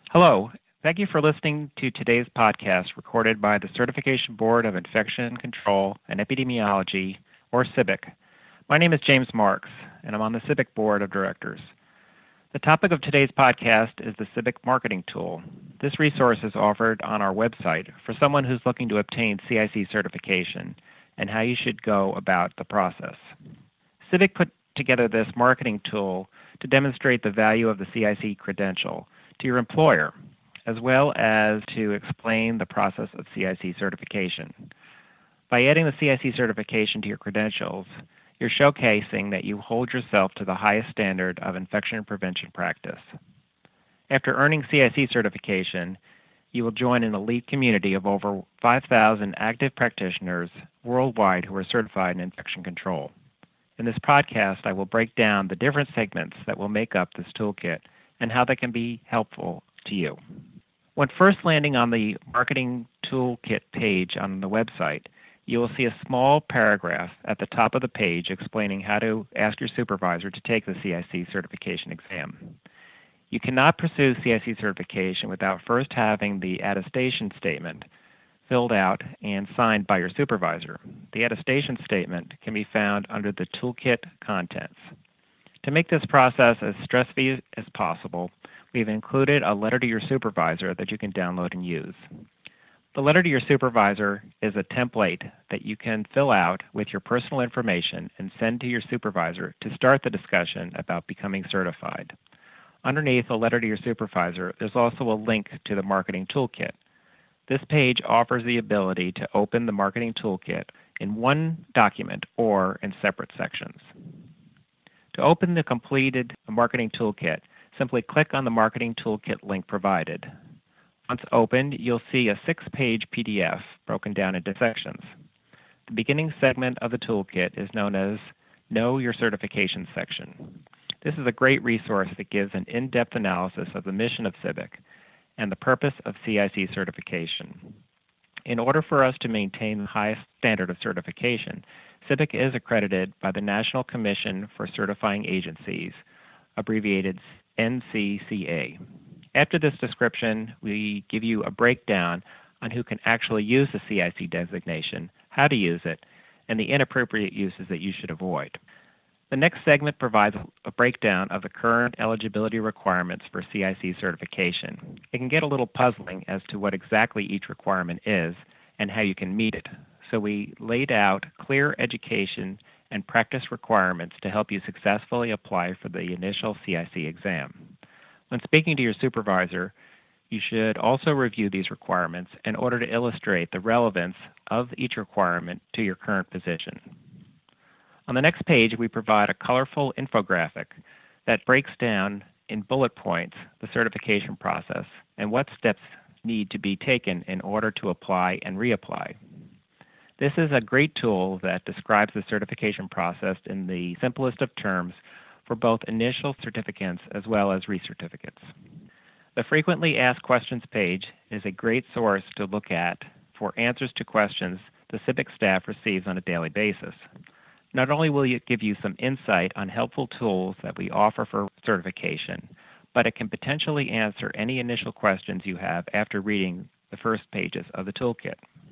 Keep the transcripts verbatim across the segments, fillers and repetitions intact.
Hello. Thank you for listening to today's podcast recorded by the Certification Board of Infection Control and Epidemiology, or CIBIC. My name is James Marks, and I'm on the CIBIC Board of Directors. The topic of today's podcast is the CIBIC Marketing Tool. This resource is offered on our website for someone who's looking to obtain C I C certification and how you should go about the process. CIBIC put together this marketing tool to demonstrate the value of the C I C credential to your employer, as well as to explain the process of C I C certification. By adding the C I C certification to your credentials, you're showcasing that you hold yourself to the highest standard of infection prevention practice. After earning C I C certification, you will join an elite community of over five thousand active practitioners worldwide who are certified in infection control. In this podcast, I will break down the different segments that will make up this toolkit and how they can be helpful to you. When first landing on the Marketing Toolkit page on the website, you will see a small paragraph at the top of the page explaining how to ask your supervisor to take the C I C certification exam. You cannot pursue C I C certification without first having the attestation statement filled out and signed by your supervisor. The attestation statement can be found under the toolkit contents. To make this process as stress-free as possible, we've included a letter to your supervisor that you can download and use. The letter to your supervisor is a template that you can fill out with your personal information and send to your supervisor to start the discussion about becoming certified. Underneath the letter to your supervisor, there's also a link to the Marketing Toolkit. This page offers the ability to open the Marketing Toolkit in one document or in separate sections. To open the completed Marketing Toolkit, simply click on the Marketing Toolkit link provided. Once opened, you'll see a six-page P D F broken down into sections. The beginning segment of the toolkit is known as Know Your Certification section. This is a great resource that gives an in-depth analysis of the mission of CIBIC and the purpose of C I C certification. In order for us to maintain the highest standard of certification, CIBIC is accredited by the National Commission for Certifying Agencies, abbreviated N C C A. After this description, we give you a breakdown on who can actually use the C I C designation, how to use it, and the inappropriate uses that you should avoid. The next segment provides a breakdown of the current eligibility requirements for C I C certification. It can get a little puzzling as to what exactly each requirement is and how you can meet it. So we laid out clear education and practice requirements to help you successfully apply for the initial C I C exam. When speaking to your supervisor, you should also review these requirements in order to illustrate the relevance of each requirement to your current position. On the next page, we provide a colorful infographic that breaks down in bullet points the certification process and what steps need to be taken in order to apply and reapply. This is a great tool that describes the certification process in the simplest of terms for both initial certificates as well as recertificates. The Frequently Asked Questions page is a great source to look at for answers to questions the CIBIC staff receives on a daily basis. Not only will it give you some insight on helpful tools that we offer for certification, but it can potentially answer any initial questions you have after reading the first pages of the toolkit.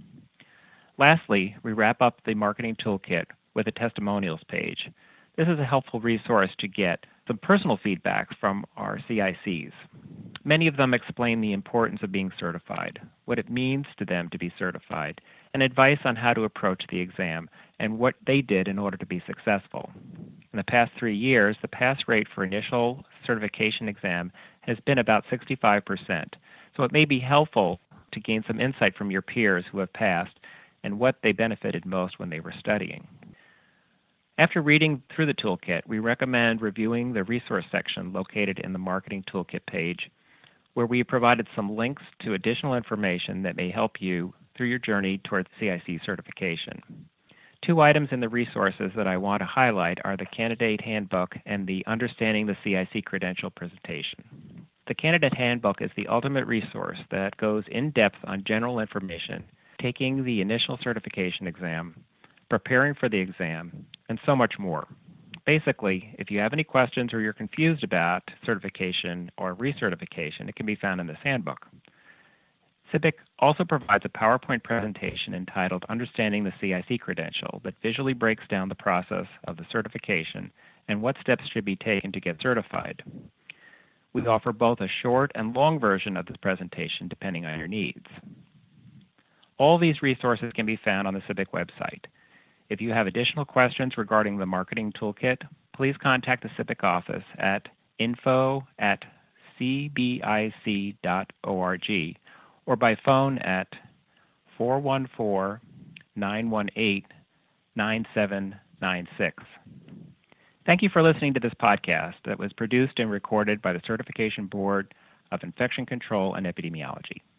Lastly, we wrap up the Marketing Toolkit with a testimonials page. This is a helpful resource to get some personal feedback from our C I Cs. Many of them explain the importance of being certified, what it means to them to be certified, and advice on how to approach the exam and what they did in order to be successful. In the past three years, the pass rate for initial certification exam has been about sixty-five percent, so it may be helpful to gain some insight from your peers who have passed and what they benefited most when they were studying. After reading through the toolkit, we recommend reviewing the resource section located in the Marketing Toolkit page, where we provided some links to additional information that may help you through your journey towards C I C certification. Two items in the resources that I want to highlight are the Candidate Handbook and the Understanding the C I C Credential presentation. The Candidate Handbook is the ultimate resource that goes in depth on general information, taking the initial certification exam, preparing for the exam, and so much more. Basically, if you have any questions or you're confused about certification or recertification, it can be found in this handbook. CIBIC also provides a PowerPoint presentation entitled Understanding the C I C Credential that visually breaks down the process of the certification and what steps should be taken to get certified. We offer both a short and long version of this presentation depending on your needs. All these resources can be found on the CIBIC website. If you have additional questions regarding the marketing toolkit, please contact the CIBIC office at info at c b i c dot org or by phone at four one four, nine one eight, nine seven nine six. Thank you for listening to this podcast that was produced and recorded by the Certification Board of Infection Control and Epidemiology.